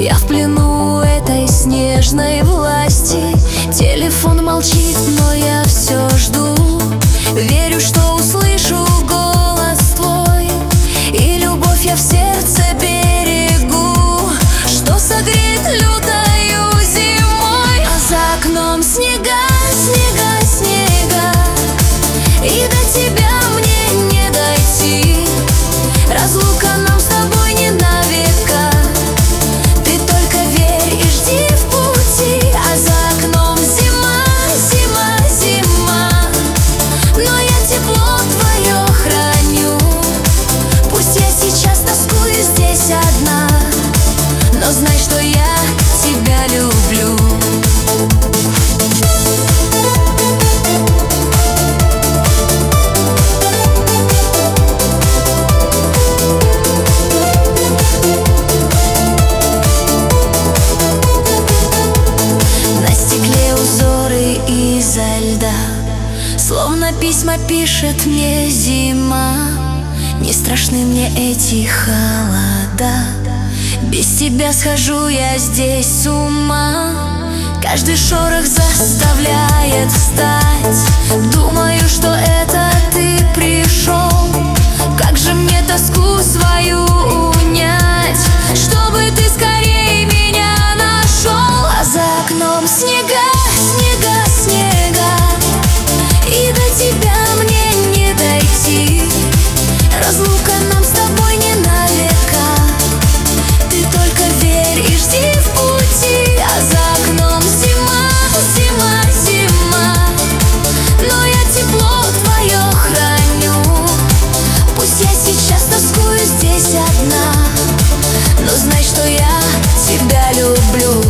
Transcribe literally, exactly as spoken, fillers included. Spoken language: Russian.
Я в плену этой снежной власти. Телефон молчит, но я все жду. Верю, что услышу голос твой, и любовь я в сердце берегу, что согреет лютою зимой. А за окном снега, снега, снега, и до тебя мне не дойти. Разлука нам с тобой не навека. Ты только верь и жди в пути. А за окном зима, зима, зима, но я тепло твое храню. Пусть я сейчас тоскую здесь одна, но знай, что я тебя люблю. Словно письма пишет мне зима. Не страшны мне эти холода. Без тебя схожу я здесь с ума. Каждый шорох заставляет встать. Думаю, что это ты пришел. Как же мне тоску свою унять, чтобы ты скорее меня нашел. А за окном снега, снега, снега, и до тебя мне не дойти. Разлука нам с тобой не навека. Ты только верь и жди в пути. А за окном зима, зима, зима, но я тепло твое храню. Пусть я сейчас тоскую здесь одна, но знай, что я тебя люблю.